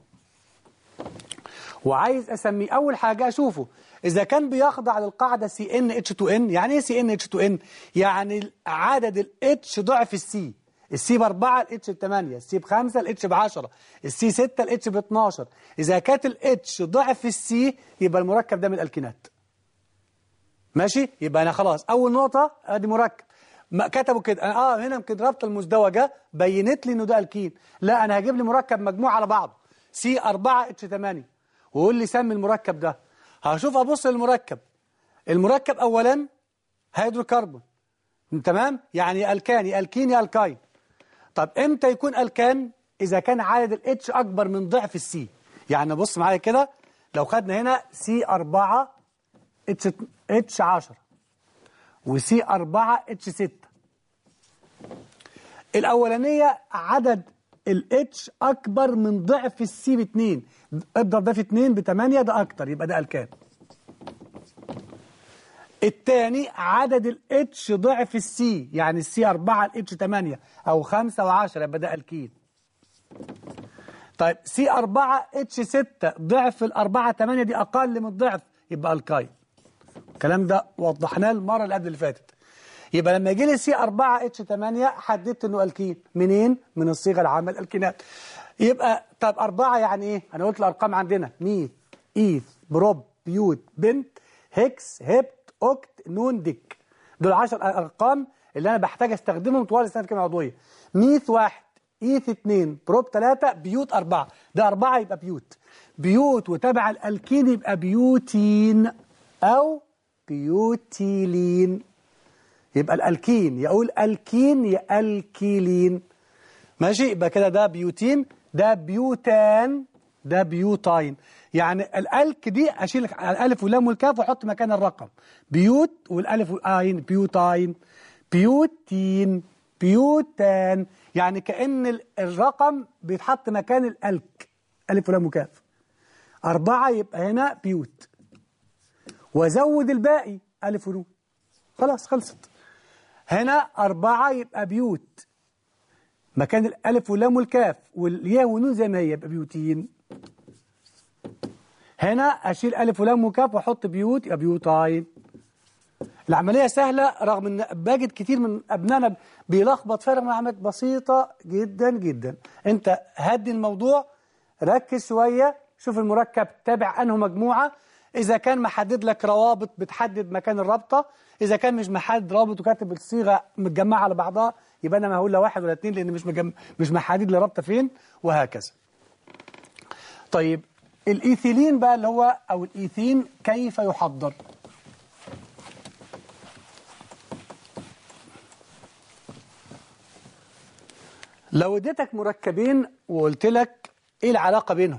وعايز أسميه، أول حاجة أشوفه إذا كان بيخضع للقاعدة سي إن اتش تو إن. يعني إيه سي إن اتش تو إن؟ يعني عدد الاتش ضعف السي. السي بأربعة الاتش بثمانية، السي بخمسة الاتش بعشرة، السي ستة الاتش باثناشر. إذا كانت الاتش ضعف السي يبقى المركب ده من الألكينات. ماشي، يبقى أنا خلاص أول نقطة أدي مركب ما كتبوا كده، اه هنا يمكن الرابطة المزدوجة بينت لي إنه ده ألكين. لا، أنا هجيب لي مركب مجموع على بعضه سي أربعة اتش ثمانية وقول لي سمي المركب ده. هشوف أبص للمركب، المركب أولا هيدروكربون، تمام؟ يعني ألكان، يا ألكين يا ألكاين. طب امتى يكون ألكان؟ إذا كان عدد الاتش أكبر من ضعف السي. يعني بص معايا كده، لو خدنا هنا سي أربعة اتش عشرة وسي أربعة اتش ستة، الأولانية عدد الاتش أكبر من ضعف السي باتنين، اضرب ده في اتنين بتمانية، ده أكتر، يبقى ده ألكان. الثاني عدد الاتش ضعف السي، يعني السي أربعة الاتش ثمانية أو خمسة وعشرة، يبقى ده ألكين. طيب سي أربعة اتش ستة ضعف الأربعة ثمانية، دي أقل من الضعف، يبقى ألكاين. الكلام ده وضحناه المرة اللي قبل اللي فاتت. يبقى لما يجي لي سي أربعة اتش ثمانية حددت إنه ألكين. منين؟ من الصيغة العامة الألكينات. يبقى طب أربعة يعني إيه؟ أنا قلت الأرقام عندنا ميث، إيث، بروب، بيوت، بنت، هيكس، هبت، أوكت، نون، ديك. دول عشر أرقام اللي أنا بحتاج أستخدمهم طوال السنة الكيمياء العضوية. ميث واحد، إيث اثنين، بروب ثلاثة، بيوت أربعة. ده أربعة يبقى بيوت. بيوت وتبع الألكين يبقى بيوتين أو بيوتيلين. يبقى الألكين يقول ألكين يا ألكيلين. ماشي، يبقى كده ده بيوتين، ده بيوتان، ده بيوتاين. يعني الألك دي أشيل الألف واللام والكاف وأحط مكان الرقم بيوت، والألف والآين بيوتاين، بيوتين، بيوتان. يعني كأن الرقم بيتحط مكان الألك، ألف ولام وكاف. أربعة يبقى هنا بيوت، وزود الباقي ألف ونون، خلاص خلصت. هنا أربعة يبقى بيوت، مكان الألف واللام والكاف والياء والنون زي ما هي يبقى بيوتين. هنا أشيل ألف ولام وكاف وأحط بيوت يبقى بيوتاين. العملية سهلة، رغم أن بجد كتير من أبنائنا بيلخبط فيها، عمليات بسيطة جدا جدا. أنت هدي الموضوع، ركز شوية، شوف المركب تابع أنه مجموعة. إذا كان محدد لك روابط بتحدد مكان الرابطة، إذا كان مش محدد رابط وكاتب الصيغة متجمعة على بعضها يبقى أنا ما هقول لا واحد ولا اتنين، لأن مش مجم... مش محدد لي رابطة فين، وهكذا. طيب الإيثيلين بقى اللي هو أو الإيثين كيف يحضر؟ لو اديتك مركبين وقلت لك إيه العلاقة بينهم،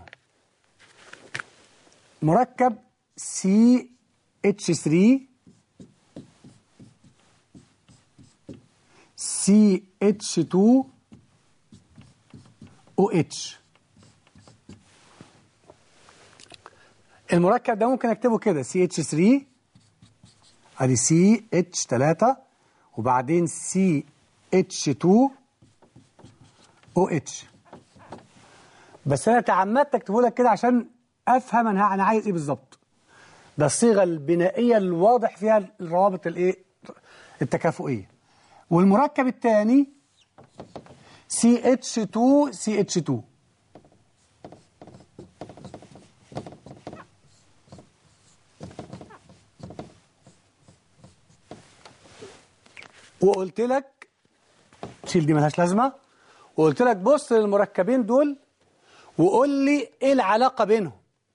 مركب سي اتش ثلاثة سي اتش اتنين او اتش، المركب ده ممكن اكتبه كده سي اتش ثلاثة، ادي سي اتش ثلاثة، وبعدين سي اتش اتنين او اتش. بس انا تعمدت اكتبه لك كده عشان افهم انا انا عايز ايه بالظبط. ده الصيغه البنائيه الواضح فيها الروابط الايه التكافؤيه. والمركب الثاني سي اتش تو سي اتش تو. وقلت لك شيل دي ملهاش لازمة، وقلت لك بص للمركبين دول وقول لي ايه العلاقة بينهم.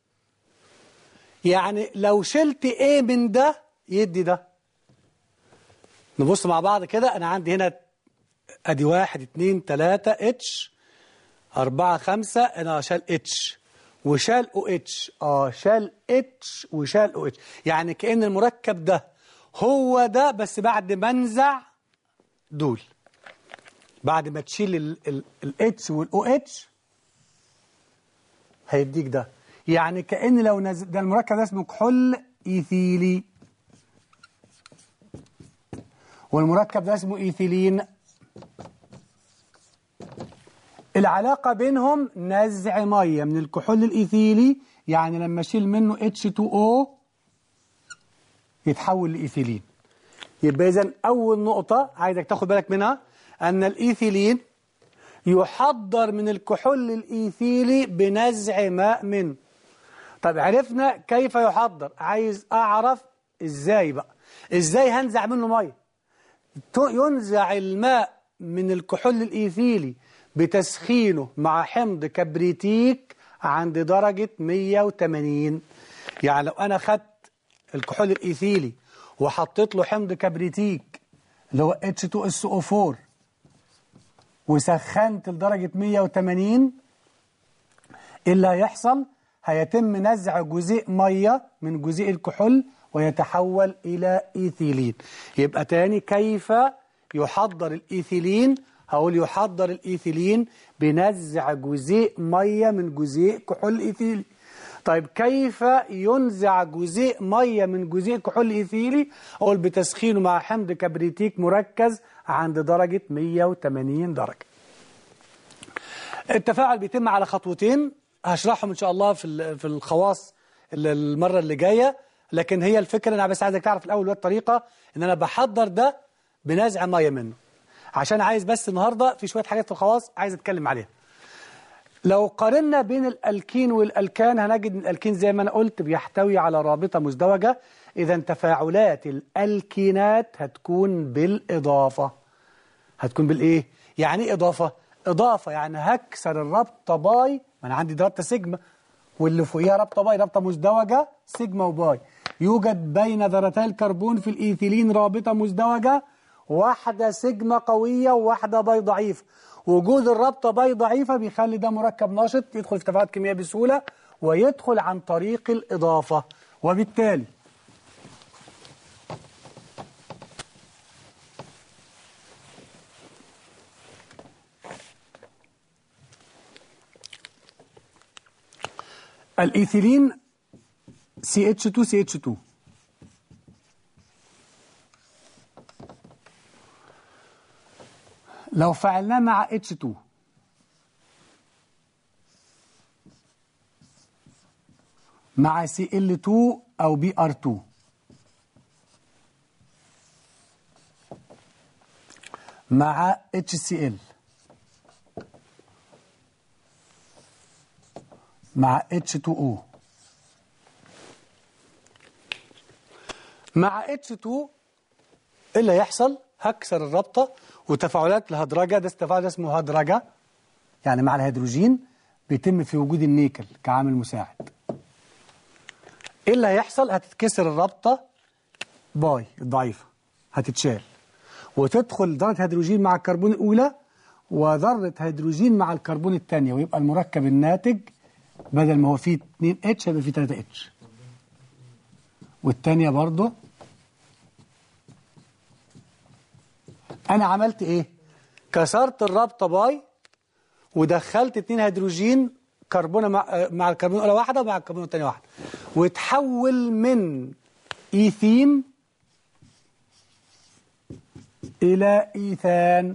يعني لو شلت ايه من ده يدي ده. نبص مع بعض كده. انا عندي هنا ادي واحد اتنين تلاتة اتش، اربعة خمسة، انا شال اتش وشال او اتش، اه شال اتش وشال او اتش. يعني كأن المركب ده هو ده بس بعد ما انزع دول، بعد ما تشيل الاتش والاو اتش هيديك ده. يعني كأن لو نزل ده المركب ده اسمه كحول ايثيلي، والمركب ده اسمه ايثيلين. العلاقة بينهم نزع مية من الكحول الايثيلي، يعني لما اشيل منه اتش تو او يتحول لايثيلين. يبقى إذن أول نقطة عايزك تاخد بالك منها أن الإيثيلين يحضر من الكحول الإيثيلي بنزع ماء منه. طب عرفنا كيف يحضر، عايز أعرف إزاي بقى، إزاي هنزع منه مية. ينزع الماء من الكحول الإيثيلي بتسخينه مع حمض كبريتيك عند درجة مية وتمانين. يعني لو أنا خدت الكحول الإيثيلي وحطيت له حمض كبريتيك اللي هو اتش تو اس او فور وسخنت لدرجة مية وتمانين، إيه اللي هيحصل؟ هيتم نزع جزيء مية من جزيء الكحول ويتحول إلى إيثيلين. يبقى تاني، كيف يحضر الإيثيلين؟ هقول يحضر الإيثيلين بنزع جزيء مية من جزيء كحول إيثيلي. طيب كيف ينزع جزيء مية من جزيء كحول الإيثيلي؟ أقول بتسخينه مع حمض كبريتيك مركز عند درجة مية وتمانين درجة. التفاعل بيتم على خطوتين هشرحهم إن شاء الله في في الخواص المرة اللي جاية، لكن هي الفكرة أنا بس عايزك تعرف الأول والطريقة إن أنا بحضر ده بنزع مية منه، عشان عايز بس النهاردة في شوية حاجات في الخواص عايز أتكلم عليها. لو قارنا بين الألكين والألكان هنجد أن الألكين زي ما أنا قلت بيحتوي على رابطة مزدوجة. إذا تفاعلات الألكينات هتكون بالإضافة. هتكون بالإيه؟ يعني إيه إضافة؟ إضافة يعني هكسر الرابطة باي، ما أنا عندي رابطة سيجما واللي فوقيها رابطة باي، رابطة مزدوجة سيجما وباي. يوجد بين ذرتي الكربون في الإيثيلين رابطة مزدوجة، واحدة سيجما قوية وواحدة باي ضعيفة. وجود الرابطة باي ضعيفة بيخلي ده مركب نشط يدخل في تفاعلات كيميائية بسهولة ويدخل عن طريق الإضافة. وبالتالي الإيثيلين سي اتش تو سي اتش تو لو فعلناه مع اتش تو مع سي ال تو أو بي ار تو مع اتش سي ال مع اتش تو او مع اتش تو، ايه اللي هيحصل؟ هكسر الرابطة وتفاعلات الهدرجة، ده التفاعل اسمه هدرجة، يعني مع الهيدروجين بيتم في وجود النيكل كعامل مساعد. ايه اللي هيحصل؟ هتتكسر الرابطة باي الضعيفة، هتتشال وتدخل ذرة هيدروجين مع الكربون الأولى وذرة هيدروجين مع الكربون الثانية، ويبقى المركب الناتج بدل ما هو فيه اتنين اتش هيبقى فيه تلاتة اتش. والثانية برضه أنا عملت إيه؟ كسرت الرابطة باي ودخلت اتنين هيدروجين كربونة مع, مع الكربون الأولى واحدة ومع الكربون الثانية واحدة، وتحول من إيثين إلى إيثان.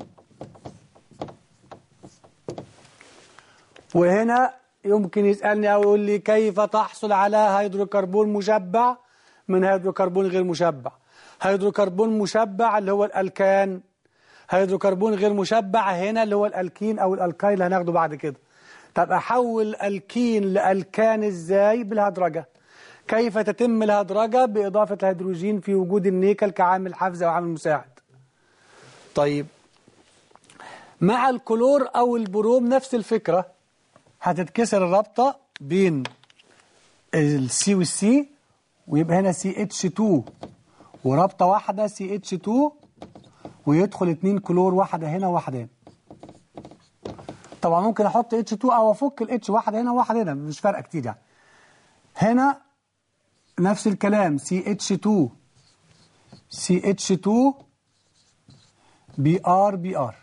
وهنا يمكن يسألني أو يقول لي كيف تحصل على هيدروكربون مشبع من هيدروكربون غير مشبع؟ هيدروكربون مشبع اللي هو الألكان هيدروكربون غير مشبع هنا اللي هو الألكين أو الألكايل اللي هناخده بعد كده. طب أحول ألكين لألكان إزاي؟ بالهدرجة. كيف تتم الهدرجة؟ بإضافة الهيدروجين في وجود النيكل كعامل حفز أو عامل مساعد. طيب مع الكلور أو البروم نفس الفكرة، هتتكسر الرابطة بين السي والسي ويبقى هنا سي اتش اتنين ورابطة واحدة سي اتش اتنين ويدخل اتنين كلور، واحدة هنا وواحدة هنا. طبعا ممكن احط اتش اتنين او افك الاتش، واحدة هنا وواحدة هنا، مش فارقة كتير يعني. هنا نفس الكلام سي اتش اتنين سي اتش اتنين بي ار بي ار.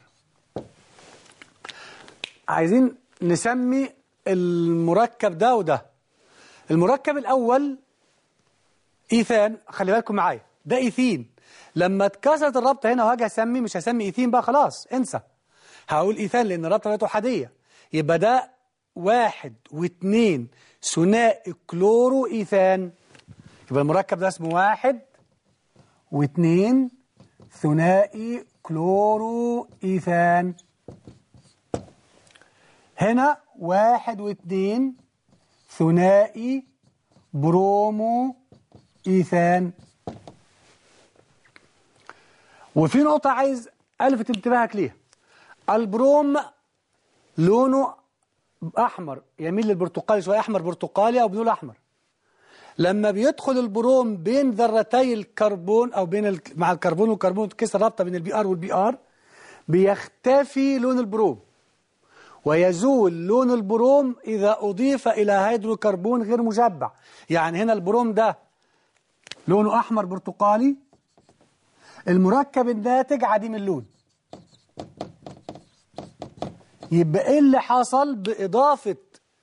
عايزين نسمي المركب ده وده. المركب الأول إيثان، خلي بالكم معايا، ده إيثين. لما اتكسرت الرابطة هنا وهاجي أسمي، مش هسمي إيثين بقى خلاص، انسى. هقول إيثان لأن الرابطة بتاعته أحادية. يبقى ده واحد واثنين ثنائي كلورو إيثان. يبقى المركب ده اسمه واحد واثنين ثنائي كلورو إيثان. هنا واحد واثنين ثنائي برومو إيثان. وفي نقطة عايز ألفت انتباهك ليها. البروم لونه أحمر، يميل للبرتقالي شوية، أحمر برتقالي أو بنقول أحمر. لما بيدخل البروم بين ذرتي الكربون أو بين ال... مع الكربون والكربون تكسر رابطة بين البي آر والبي آر، بيختفي لون البروم ويزول لون البروم إذا أضيف إلى هيدروكربون غير مشبع. يعني هنا البروم ده لونه أحمر برتقالي، المركب الناتج عديم اللون. يبقى إيه اللي حصل بإضافة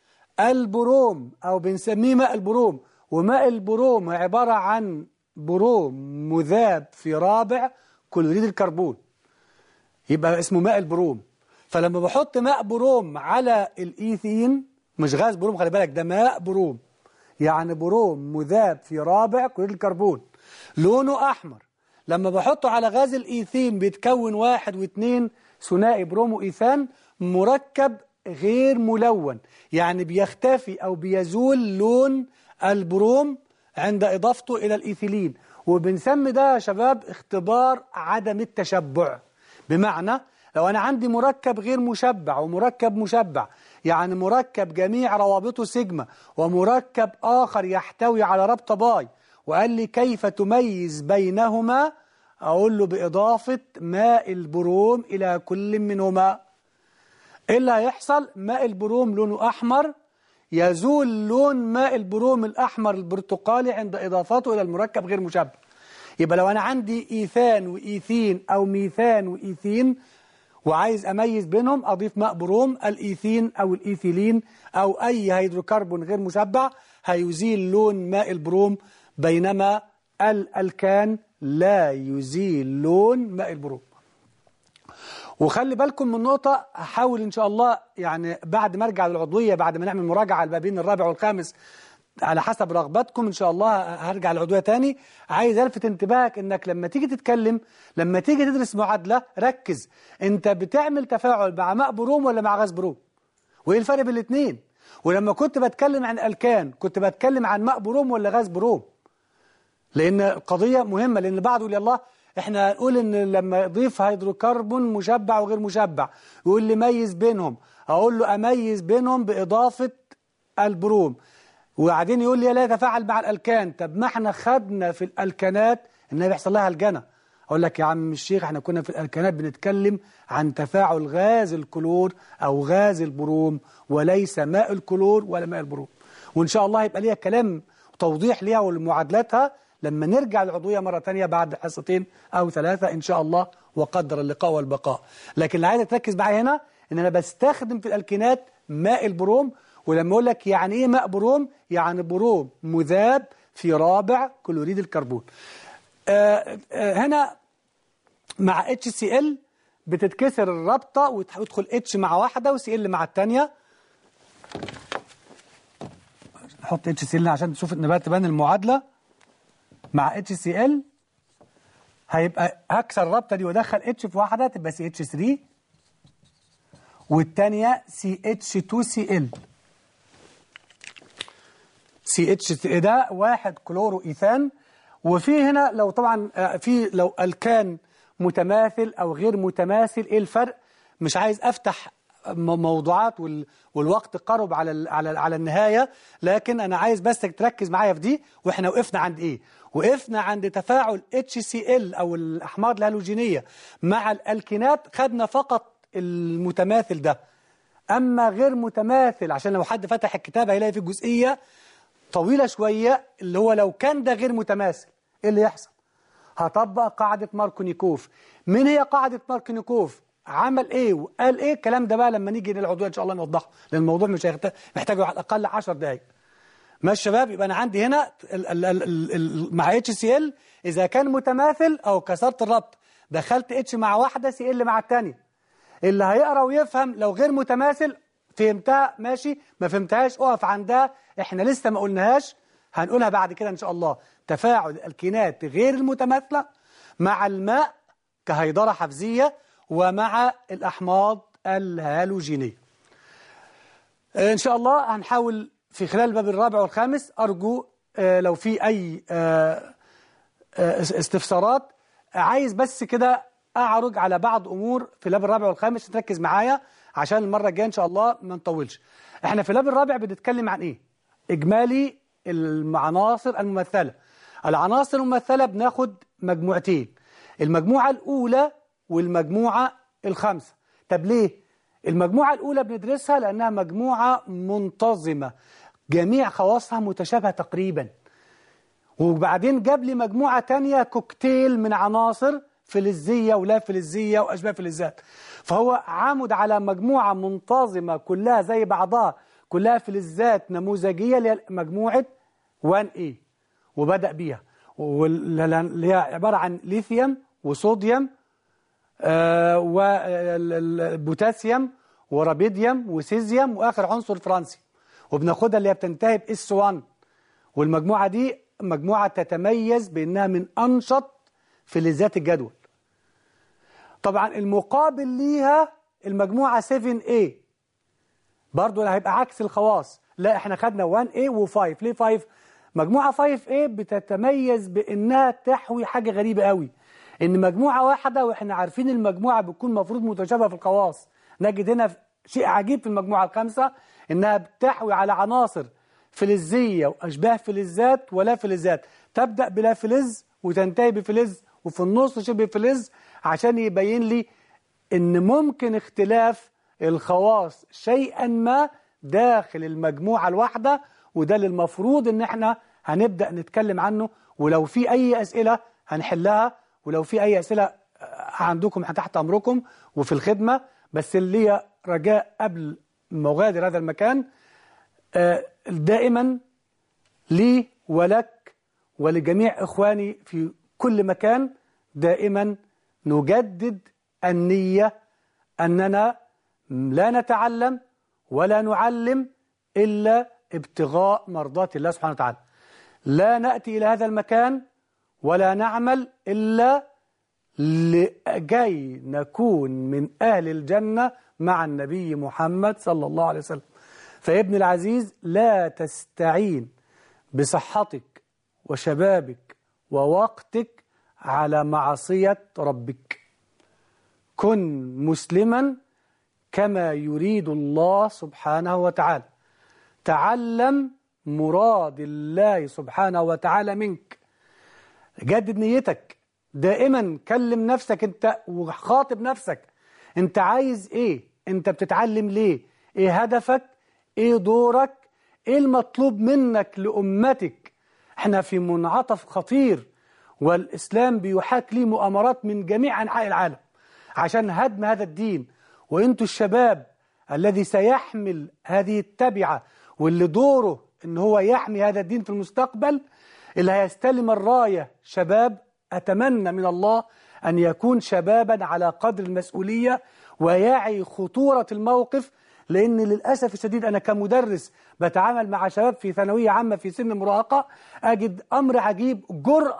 البروم أو بنسميه ماء البروم؟ وماء البروم عبارة عن بروم مذاب في رابع كلوريد الكربون، يبقى اسمه ماء البروم. فلما بحط ماء بروم على الإيثين، مش غاز بروم، خلي بالك ده ماء بروم، يعني بروم مذاب في رابع كلوريد الكربون لونه أحمر. لما بحطه على غاز الإيثين بيتكون واحد واثنين ثنائي برومو إيثان، مركب غير ملون، يعني بيختفي أو بيزول لون البروم عند إضافته إلى الإيثيلين. وبنسمي ده يا شباب اختبار عدم التشبع. بمعنى لو أنا عندي مركب غير مشبع ومركب مشبع، يعني مركب جميع روابطه سيجما ومركب آخر يحتوي على رابطة باي، وقال لي كيف تميز بينهما؟ أقول له بإضافة ماء البروم إلى كل منهما. إيه اللي هيحصل؟ ماء البروم لونه أحمر، يزول لون ماء البروم الأحمر البرتقالي عند إضافته إلى المركب غير مشبع. يبقى لو أنا عندي إيثان وإيثين أو ميثان وإيثين وعايز أميز بينهم، أضيف ماء بروم، الإيثين أو الإيثيلين أو أي هيدروكربون غير مشبع هيزيل لون ماء البروم، بينما الألكان لا يزيل لون ماء البروم. وخلي بالكم من نقطة، هحاول إن شاء الله يعني بعد ما أرجع للعضوية، بعد ما نعمل مراجعة البابين الرابع والخامس على حسب رغبتكم إن شاء الله هرجع للعضوية تاني. عايز ألفت انتباهك إنك لما تيجي تتكلم، لما تيجي تدرس معادلة، ركز أنت بتعمل تفاعل مع ماء بروم ولا مع غاز بروم، وإيه الفرق بين الاثنين. ولما كنت بتكلم عن ألكان كنت بتكلم عن ماء بروم ولا غاز بروم، لأن قضية مهمة. لأن بعض يقول الله احنا هنقول ان لما يضيف هيدروكربون مشبع وغير مشبع يقول لي ميز بينهم، اقول له اميز بينهم باضافه البروم، وبعدين يقول لي لا يتفاعل مع الالكان. طب ما احنا خدنا في الالكانات انها بيحصل لها الجنه. اقول لك يا عم الشيخ احنا كنا في الالكانات بنتكلم عن تفاعل غاز الكلور او غاز البروم، وليس ماء الكلور ولا ماء البروم. وان شاء الله يبقى ليها كلام توضيح ليها ولمعادلاتها لما نرجع العضوية مرة تانية بعد حصتين أو ثلاثة إن شاء الله وقدر اللقاء والبقاء. لكن اللي عايز تركز معايا هنا إن أنا بستخدم في الألكينات ماء البروم. ولما أقول لك يعني إيه ماء بروم؟ يعني بروم مذاب في رابع كلوريد الكربون. آه آه هنا مع اتش سي ال بتتكسر الرابطة وتدخل اتش مع واحدة وسي ال مع الثانية. نحط اتش سي ال عشان تشوف النبات تبان المعادلة. مع اتش سي ال هيبقى هكسر الرابطة دي وادخل اتش في واحدة تبقى سي اتش ثري، والتانية سي اتش تو سي ال. سي اتش ده واحد كلورو ايثان. وفي هنا لو طبعا في لو الكان متماثل او غير متماثل ايه الفرق؟ مش عايز افتح موضوعات والوقت قرب على على على النهايه، لكن انا عايز بس تركز معايا في دي. واحنا وقفنا عند ايه؟ وقفنا عند تفاعل اتش سي ال او الاحماض الهالوجينيه مع الالكينات، خدنا فقط المتماثل ده. اما غير متماثل، عشان لو حد فتح الكتاب هيلاقي في جزئيه طويله شويه اللي هو لو كان ده غير متماثل ايه اللي يحصل؟ هطبق قاعده ماركونيكوف. من هي قاعده ماركونيكوف؟ عمل ايه وقال ايه؟ الكلام ده بقى لما نيجي للعضويه ان شاء الله نوضحه، لان الموضوع مش محتاج على الاقل عشر دقائق. ماشي شباب؟ يبقى انا عندي هنا ال ال ال ال مع اتش سي ال اذا كان متماثل او كسرت الربط دخلت اتش مع واحده سي ال مع الثانيه. اللي هيقرا ويفهم لو غير متماثل فهمتها ماشي، ما فهمتهاش اقف عندها، احنا لسه ما قلناهاش، هنقولها بعد كده ان شاء الله. تفاعل الالكينات غير المتماثله مع الماء كهيدره حفزيه ومع الأحماض الهالوجينية. إن شاء الله هنحاول في خلال الباب الرابع والخامس، أرجو لو في أي استفسارات. عايز بس كده أعرج على بعض أمور في الباب الرابع والخامس، تركز معايا عشان المرة الجاية إن شاء الله ما نطولش. إحنا في الباب الرابع بنتكلم عن إيه؟ إجمالي العناصر الممثلة. العناصر الممثلة بناخد مجموعتين، المجموعة الأولى والمجموعة الخامسة. طب ليه؟ المجموعة الأولى بندرسها لأنها مجموعة منتظمة، جميع خواصها متشابهة تقريبا. وبعدين جاب لي مجموعة تانية كوكتيل من عناصر فلزية ولا فلزية وأشباه فلزات. فهو عامد على مجموعة منتظمة كلها زي بعضها، كلها فلزات نموذجية اللي هي مجموعة واحد إيه، وبدأ بيها واللي هي عبارة عن ليثيوم وصوديوم آه وبوتاسيوم ورابيديوم وسيزيوم واخر عنصر فرنسي، وبناخدها اللي هي بتنتهي باس واحد. والمجموعه دي مجموعه تتميز بانها من انشط فلزات الجدول. طبعا المقابل ليها المجموعه سبعة إيه برضو هيبقى عكس الخواص. لا احنا خدنا واحد إيه و5. ليه خمسة؟ مجموعه خمسة إيه بتتميز بانها تحوي حاجه غريبه قوي، ان مجموعه واحده واحنا عارفين المجموعه بتكون مفروض متشابهه في الخواص. نجد هنا شيء عجيب في المجموعه الخامسه انها بتحوي على عناصر فلزيه واشباه فلزات ولا فلزات، تبدا بلا فلز وتنتهي بفلز وفي النص شبه فلز، عشان يبين لي ان ممكن اختلاف الخواص شيئا ما داخل المجموعه الواحده. وده اللي المفروض ان احنا هنبدا نتكلم عنه، ولو في اي اسئله هنحلها، ولو في أي أسئلة عندكم تحت أمركم وفي الخدمة. بس اللي هي رجاء قبل ما أغادر هذا المكان، دائما لي ولك ولجميع إخواني في كل مكان، دائما نجدد النية أننا لا نتعلم ولا نعلم إلا ابتغاء مرضات الله سبحانه وتعالى. لا نأتي إلى هذا المكان ولا نعمل إلا لكي نكون من أهل الجنة مع النبي محمد صلى الله عليه وسلم. فيا ابن العزيز، لا تستعين بصحتك وشبابك ووقتك على معصية ربك. كن مسلما كما يريد الله سبحانه وتعالى. تعلم مراد الله سبحانه وتعالى منك. جدد نيتك دائما، كلم نفسك انت وخاطب نفسك، انت عايز ايه؟ انت بتتعلم ليه؟ ايه هدفك؟ ايه دورك؟ ايه المطلوب منك لأمتك؟ احنا في منعطف خطير، والإسلام بيحاك ليه مؤامرات من جميع أنحاء العالم عشان هدم هذا الدين. وانتوا الشباب الذي سيحمل هذه التبعة واللي دوره ان هو يحمي هذا الدين في المستقبل، اللي هيستلم الراية شباب. أتمنى من الله أن يكون شبابا على قدر المسؤولية ويعي خطورة الموقف، لأن للأسف الشديد أنا كمدرس بتعامل مع شباب في ثانوية عامة في سن المراهقة، أجد أمر عجيب، جرأة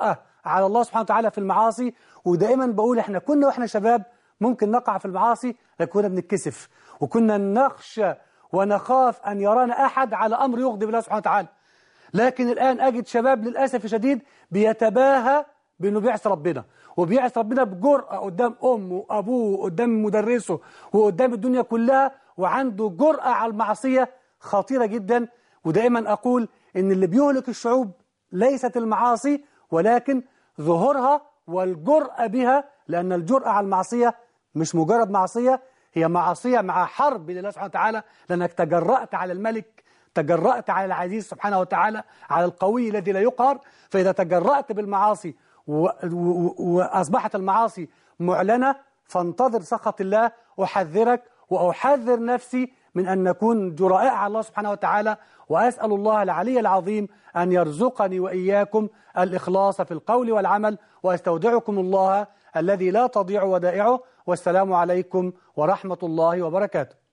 على الله سبحانه وتعالى في المعاصي. ودائما بقول احنا كنا واحنا شباب ممكن نقع في المعاصي، لكن كنا بنتكسف وكنا نخشى ونخاف أن يرانا أحد على أمر يغضب الله سبحانه وتعالى. لكن الآن أجد شباب للأسف الشديد بيتباهى بأنه بيعصي ربنا، وبيعصي ربنا بجرأة قدام أمه وأبوه قدام مدرسه وقدام الدنيا كلها، وعنده جرأة على المعصية خطيرة جدا. ودائما أقول إن اللي بيهلك الشعوب ليست المعاصي ولكن ظهورها والجرأة بها، لأن الجرأة على المعصية مش مجرد معصية، هي معصية مع حرب لله سبحانه وتعالى، لأنك تجرأت على الملك، تجرأت على العزيز سبحانه وتعالى، على القوي الذي لا يقهر. فإذا تجرأت بالمعاصي وأصبحت المعاصي معلنة فانتظر سخط الله. أحذرك وأحذر نفسي من أن نكون جرائع على الله سبحانه وتعالى، وأسأل الله العلي العظيم أن يرزقني وإياكم الإخلاص في القول والعمل، وأستودعكم الله الذي لا تضيع ودائعه، والسلام عليكم ورحمة الله وبركاته.